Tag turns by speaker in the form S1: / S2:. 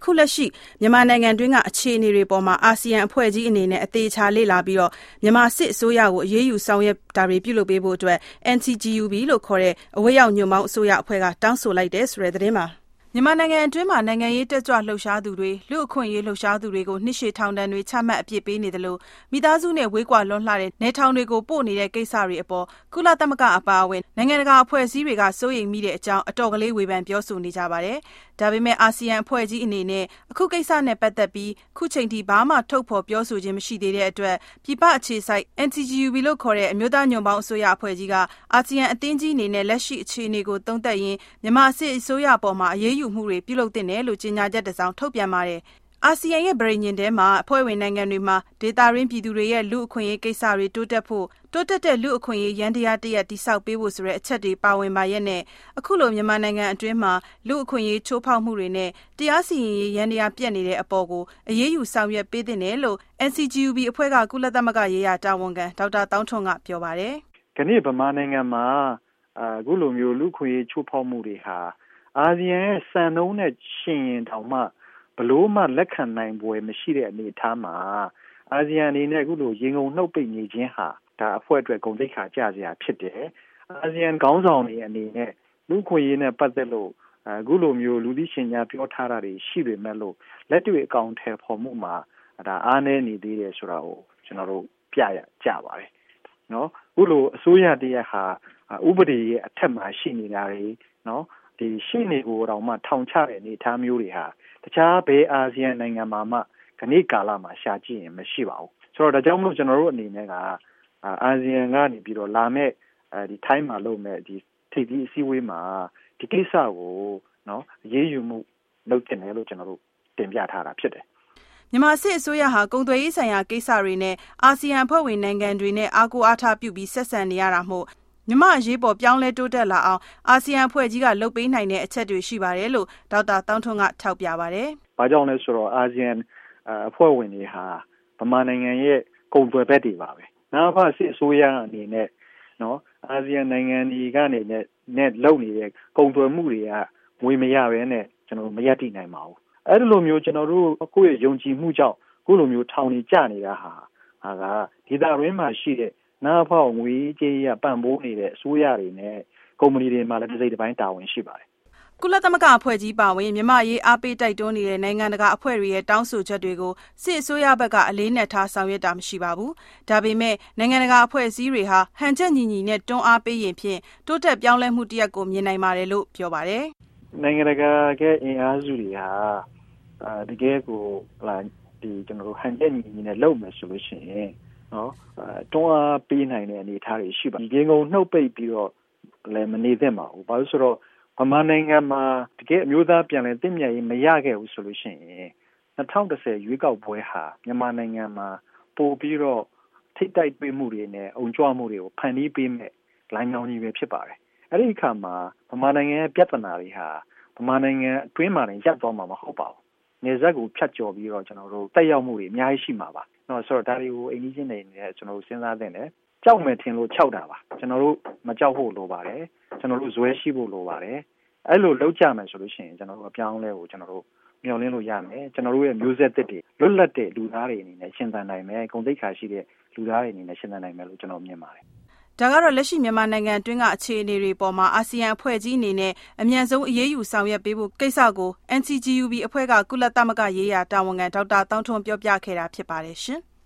S1: အခုလက်ရှိမြန်မာနိုင်ငံတွင်းကအခြေအနေတွေပေါ်မှာအာဆီယံအဖွဲ့ကြီးအနေနဲ့အသေးချာလေ့လာပြီးတော့မြန်မာစစ်အစိုးရကိုအရေးယူဆောင်ရွက်တာတွေပြုလုပ်ပေးဖို့အတွက် NCGUB လို့ခေါ်တဲ့အဝေးရောက်ညွန့်ပေါင်းအစိုးရအဖွဲ့ကတောင်းဆိုလိုက်တဲ့ဆိုတဲ့သတင်းမှာမြန်မာနိုင်ငံအတွင်းမှာနိုင်ငံရေးတက်ကြွလှုပ်ရှားသူတွေလူ့အခွင့်အရေးလှုပ်ရှားသူတွေကိုနှစ်ရှည်ထောင်ဒဏ်တွေချမှတ်အပြစ်ပေးနေတယ်လို့မိသားစုနဲ့ဝေးကွာလွန်းလှတဲ့နေထောင်တွေကိုပို့နေတဲ့ကိစ္စတွေအပေါ်ကုလသမဂ္ဂအပါအဝင်နိုင်ငံတကာအဖွဲ့အစည်းတွေကစိုးရိမ်မိတဲ့အကြောင်းအတော်ကလေးဝေဖန်ပြောဆိုနေကြပါတယ်။ဒါပေမဲ့အာဆီယံအဖွဲ့ကြီးအနေနဲ့အခုကိစ္စနဲ့ပတ်သက်ပြီးခုချိန်ထိဘာမှထုတ်ဖော်ပြောဆိုခြင်းမရှိသေးတဲ့အတွက်ပြည်ပအခြေစိုက် NCGUB လို့ခေါ်တဲ့အမျိုးသားညွန့်ပေါင်းအစိုးရအဖွဲ့ကြီးကအာဆီယံအသင်းကြီးအနေနဲ့လက်ရှိအခြေအနေကိုသုံးသပ်ရင်းမြန်မာစစ်အစိုးရပေါ်မှာအရေးယူမှုတွေပြုလုပ်တင်တယ်လို့ကြေညာချက်တစ်စောင်ထုတ်ပြန်ပါတယ်။အာဆီယံရဲ့ပြည်ညင်ထဲမှာအဖွဲ့ဝင်နိုင်ငံတွေမှာဒေသရင်းပြည်သူတွေရဲ့လူ့အခွင့်အရေးကိစ္စတွေတိုးတက်ဖို့တိုးတက်တဲ့လူ့အခွင့်အရေးရန်တရားတရက်တိဆောက်ပေးဖို့ဆိုတဲ့အချက်တွေပါဝင်ပါရဲ့နဲ့အခုလိုမြန်မာနိုင်ငံအတွင်းမှာလူ့အခွင့်အရေးချိုးဖောက်မှုတွေနဲ့တရားစီရင်ရေးရန်တရားပြတ်နေတဲ့အပေါ်ကိုအရေးယူဆောင်ရွက်ပေးတင်တယ်လို့ NCGUB အဖွဲ့ကကုလသမဂ္ဂရေးရာတာဝန်ခံဒေါက်တာတောင်းထွန်းကပြောပါတယ်
S2: ။ခဏဗမာနိုင်ငံမှာအခုလိုမျိုးလူ့အခွင့်အရေးချိုးဖောက်မှုတွေဟာအာဆီယံရဲ့စံနှုန်းနဲ့ရှင်ရင်တောင်မှဘလို့မှလက်ခံနိုင်ပွဲမရှိတဲ့အနေအထားမှာအာဆီယံအနေနဲ့အခုလိုရေငုံနှုတ်ပိတ်နေခြင်းဟာဒါအဖွဲ့အတွက်ဂုဏ်သိက္ခာကျစရာဖြစ်တယ်။အာဆီယံခေါင်းဆောင်တွေအနေနဲ့လူ့ခွင့်ရေးနဲ့ပတ်သက်လို့အခုလိုမျိုးလူသိရှင်ကြားပြောထားတာတွေရှိပေမဲ့လို့လက်တွေ့အကောင့်ထဲပေါ်မှုမှာဒါအားနည်းနေသေးတယ်ဆိုတာကိုကျွန်တော်တို့ပြရကြပါတယ်။နော်အခုလိုအစိုးရတရက်ဟာဥပဒေရဲ့အထက်မှာရှိနေတာတွေနော်ဒီရှိနေကိုတော့မှထောင်ချတဲ့အနေအထားမျိုးတွေဟာတခြားဘယ်အာဆီယံနိုင်ငံမှာမှခဏကာလမှာရှာကြည့်ရင်မရှိပါဘူးဆိုတော့ဒါကြောင့်မလို့ကျွန်တော်တို့အနေနဲ့ကအာဆီယံကနေပြီးတော့လာမဲ့ဒီထိုင်းမှာလုပ်မဲ့ဒီထိပ်သီးအစည်းအဝေးမှာဒီကိစ္စကိုနော်ရေးယူမှုလုပ်တင်တယ်လို့ကျွန်တော်တို့တင်ပြထားတာဖြစ်တယ်
S1: မြန်မာစစ်အစိုးရဟာကုန်သွယ်ရေးဆိုင်ရာကိစ္စတွေနဲ့အာဆီယံအဖွဲ့ဝင်နိုင်ငံတွေနဲ့အားကိုးအားထားပြုပြီးဆက်ဆံနေရတာမို့မြန်မာအရေးပေါ်ပြောင်းလဲတိုးတက်လာအောင်အာဆီယံအဖွဲ့ကြီးကလုပ်ပေးနိုင်တဲ့အချက်တွေရှိပါတယ်လို့ဒေါက်တာတောင်းထွန်းကထောက်ပြပါတယ်
S2: ။ဘာကြောင့်လဲဆိုတော့အာဆီယံအဖွဲ့ဝင်တွေဟာဗမာနိုင်ငံရဲ့ကုန်သွယ်ဘက်တွေပါပဲ။နောက်ဖစစ်အစိုးရအနေနဲ့နော်အာဆီယံနိုင်ငံတွေကနေနဲ့လုပ်နေတဲ့ကုန်သွယ်မှုတွေကငွေမရဘဲနဲ့ကျွန်တော်တို့မရတည်နိုင်ပါဘူး။အဲ့ဒီလိုမျိုးကျွန်တော်တို့ကိုယ့်ရဲ့ယုံကြည်မှုကြောင့်ကိုလိုမျိုးထောင်နေကြနေတာဟာကဒေသရင်းမှာရှိတဲ့နားဖောက်ငွေကြေးရပံ့ပိုးနေတဲ့အစိုးရတွေနဲ့ကုမ္ပဏီတွေမှာလည်းတစ်စိတ်တစ်ပိုင်းတာဝန်ရှိပါတယ်
S1: ။ကုလသမဂ္ဂအဖွဲ့ကြီးပါဝင်မြန်မာရေးအားပေးတိုက်တွန်းနေတဲ့နိုင်ငံတကာအဖွဲ့တွေရဲ့တောင်းဆိုချက်တွေကိုစစ်အစိုးရဘက်ကအလေးနက်ထားဆောင်ရွက်တာမရှိပါဘူး။ဒါပေမဲ့နိုင်ငံတကာအဖွဲ့အစည်းတွေဟာဟန်ချက်ညီညီနဲ့တွန်းအားပေးရင်ဖြင့်တိုးတက်ပြောင်းလဲမှုတရက်ကိုမြင်နိုင်ပါတယ်လို့ပြောပါတယ်
S2: ။နိုင်ငံတကာကအင်အားစုတွေဟာတကယ်ကိုဒီကျွန်တော်တို့ဟန်ချက်ညီညီနဲ့လုပ်မယ်ဆိုလို့ရှိရင်နော်တွန်းအားပေးနိုင်တဲ့အနေအထားတွေရှိပါရေငုံနှုတ်ပိတ်ပြီးတော့လည်းမနေသင့်ပါဘူးဘာလို့ဆိုတော့ဗမာနိုင်ငံမှာတကယ်အမျိုးသားပြန်လည်တည်မြဲရေးမရခဲ့ဘူးဆိုလို့ရှိရင်2010ရွေးကောက်ပွဲဟာမြန်မာနိုင်ငံမှာပို့ပြီးတော့ထိတ်တိုက်တွေ့မှုတွေနဲ့အုံကြွမှုတွေကိုဖန်တီးပေးမဲ့လိုင်းကြောင်းကြီးပဲဖြစ်ပါတယ်အဲ့ဒီအခါမှာဗမာနိုင်ငံရဲ့ပြဿနာတွေဟာဗမာနိုင်ငံအတွင်းမှာလည်းရပ်သွားမှာမဟုတ်ပါဘူးနေဆက်ကိုဖြတ်ကျော်ပြီးတော့ကျွန်တော်တို့တက်ရောက်မှုတွေအများကြီးရှိမှာပါနော်ဆိုတော့ဒါတွေကိုအိမ်ကြီးချင်းတွေနဲ့ကျွန်တော်တို့စဉ်းစားသင့်တယ်ကြောက်မယ်ထင်လို့ခြောက်တာပါကျွန်တော်တို့မကြောက်ဖို့လိုပါတယ်ကျွန်တော်တို့ဇွဲရှိဖို့လိုပါတယ်အဲ့လိုလုပ်ကြမယ်ဆိုလို့ရှိရင်ကျွန်တော်တို့အပြောင်းလဲကိုကျွန်တော်တို့မျှော်လင့်လို့ရမယ်ကျွန်တော်တို့ရဲ့မျိုးဆက်သစ်တွေလွတ်လပ်တဲ့လူသားတွေအနေနဲ့ရှင်းသန်နိုင်မယ်ဂုဏ်သိက္ခာရှိတဲ့လူသားတွေအနေနဲ့ရှင်းသန်နိုင်မယ်လို့ကျွန်တော်မြင်ပါတယ်
S1: ဒါကတော့လက်ရှိမြန်မာနိုင်ငံအတွင်းကအခြေအနေတွေပေါ်မှာအာဆီယံအဖွဲ့ကြီးအနေနဲ့အမြန်ဆုံးအရေးယူဆောင်ရွက်ပေးဖို့ကိစ္စကို NCGUB အဖွဲ့ကကုလသမဂ္ဂရေးရာတာဝန်ခံဒေါက်တာတောင်းထွန်းပြောပြခဲ့တာဖြစ်ပါတယ်ရှင်